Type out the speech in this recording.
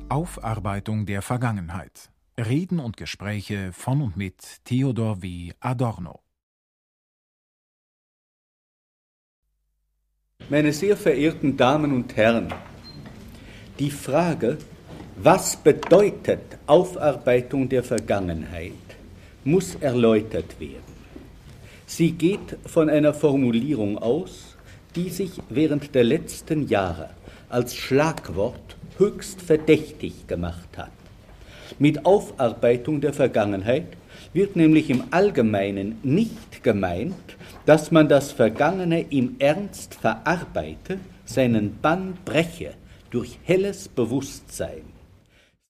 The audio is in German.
Aufarbeitung der Vergangenheit. Reden und Gespräche von und mit Theodor W. Adorno. Meine sehr verehrten Damen und Herren, die Frage, was bedeutet Aufarbeitung der Vergangenheit, muss erläutert werden. Sie geht von einer Formulierung aus, die sich während der letzten Jahre als Schlagwort höchst verdächtig gemacht hat. Mit Aufarbeitung der Vergangenheit wird nämlich im Allgemeinen nicht gemeint, dass man das Vergangene im Ernst verarbeite, seinen Bann breche durch helles Bewusstsein